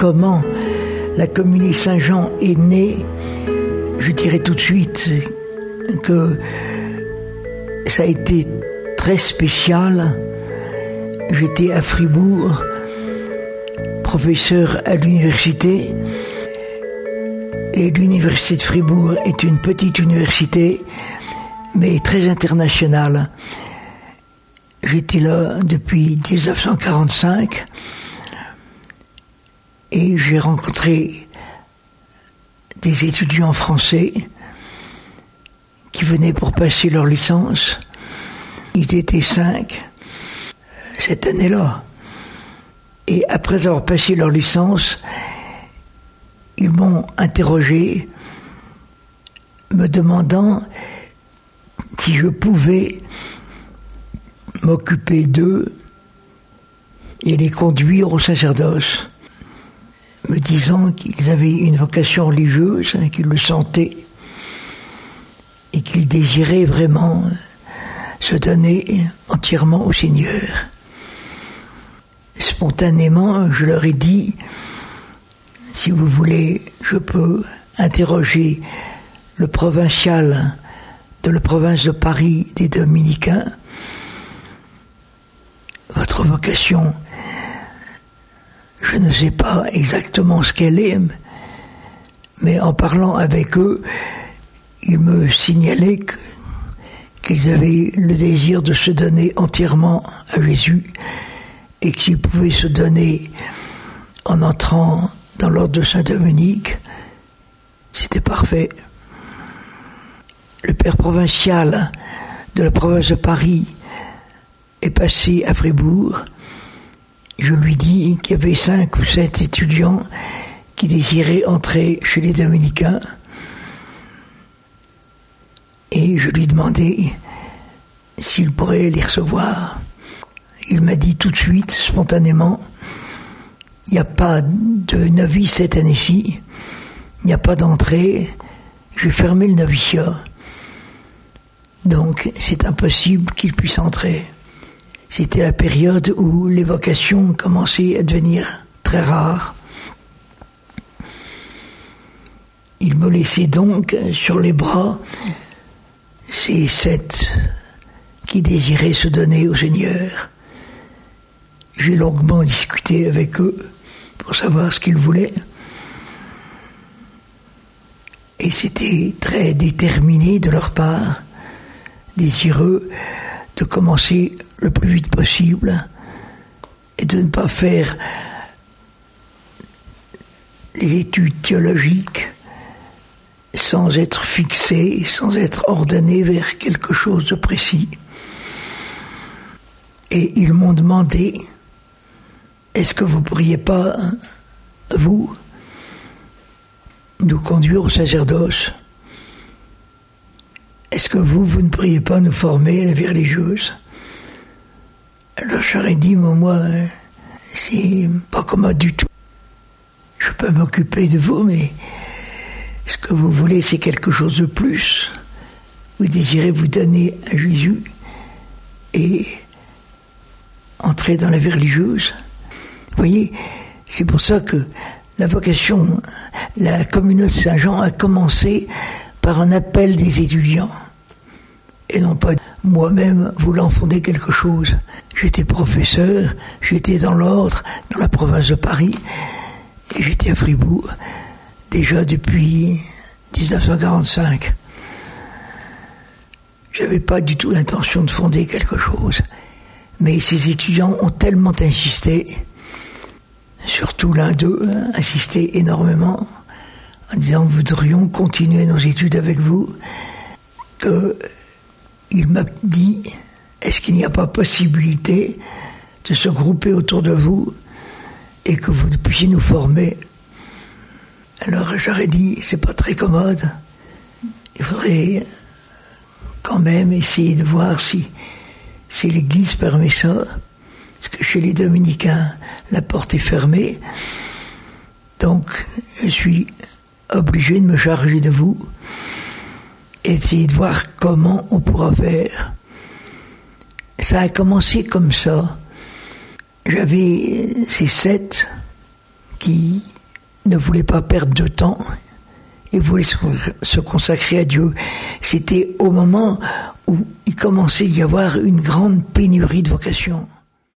comment la communauté Saint-Jean est née, je dirais tout de suite que ça a été très spécial. J'étais à Fribourg, professeur à l'université, et l'université de Fribourg est une petite université, mais très internationale. J'étais là depuis 1945 et j'ai rencontré des étudiants français qui venaient pour passer leur licence. Ils étaient 5 cette année-là. Et après avoir passé leur licence, ils m'ont interrogé, me demandant si je pouvais m'occuper d'eux et les conduire au sacerdoce, me disant qu'ils avaient une vocation religieuse, qu'ils le sentaient et qu'ils désiraient vraiment se donner entièrement au Seigneur. Spontanément, je leur ai dit, si vous voulez, je peux interroger le provincial de la province de Paris des Dominicains. Votre vocation, je ne sais pas exactement ce qu'elle est, mais en parlant avec eux, ils me signalaient qu'ils avaient le désir de se donner entièrement à Jésus et qu'ils pouvaient se donner en entrant dans l'ordre de Saint-Dominique. C'était parfait. Le père provincial de la province de Paris est passé à Fribourg. Je lui dis qu'il y avait 5 ou 7 étudiants qui désiraient entrer chez les Dominicains. Et je lui demandais s'il pourrait les recevoir. Il m'a dit tout de suite, spontanément, il n'y a pas de novice cette année-ci, il n'y a pas d'entrée, j'ai fermé le noviciat. Donc c'est impossible qu'il puisse entrer. C'était la période où les vocations commençaient à devenir très rares. Il me laissait donc sur les bras ces 7 qui désiraient se donner au Seigneur. J'ai longuement discuté avec eux pour savoir ce qu'ils voulaient. Et c'était très déterminé de leur part, désireux de commencer le plus vite possible et de ne pas faire les études théologiques sans être fixés, sans être ordonnés vers quelque chose de précis. Et ils m'ont demandé, est-ce que vous ne pourriez pas, vous, nous conduire au sacerdoce? Est-ce que vous ne pourriez pas nous former à la vie religieuse? Alors j'aurais dit, moi, c'est pas commode du tout. Je peux m'occuper de vous, mais ce que vous voulez, c'est quelque chose de plus. Vous désirez vous donner à Jésus et entrer dans la vie religieuse. Vous voyez, c'est pour ça que la vocation, la communauté de Saint-Jean a commencé par un appel des étudiants. Et non pas moi-même voulant fonder quelque chose. J'étais professeur, j'étais dans l'ordre, dans la province de Paris, et j'étais à Fribourg, déjà depuis 1945. J'avais pas du tout l'intention de fonder quelque chose. Mais ces étudiants ont tellement insisté, surtout l'un d'eux a insisté énormément, en disant que nous voudrions continuer nos études avec vous, qu'il m'a dit, est-ce qu'il n'y a pas possibilité de se grouper autour de vous et que vous puissiez nous former? Alors j'aurais dit, c'est pas très commode, il faudrait quand même essayer de voir si l'Église permet ça, parce que chez les Dominicains, la porte est fermée, donc je suis obligé de me charger de vous, et essayer de voir comment on pourra faire. Ça a commencé comme ça. J'avais ces 7 qui ne voulait pas perdre de temps. Il voulait se consacrer à Dieu. C'était au moment où il commençait à y avoir une grande pénurie de vocations.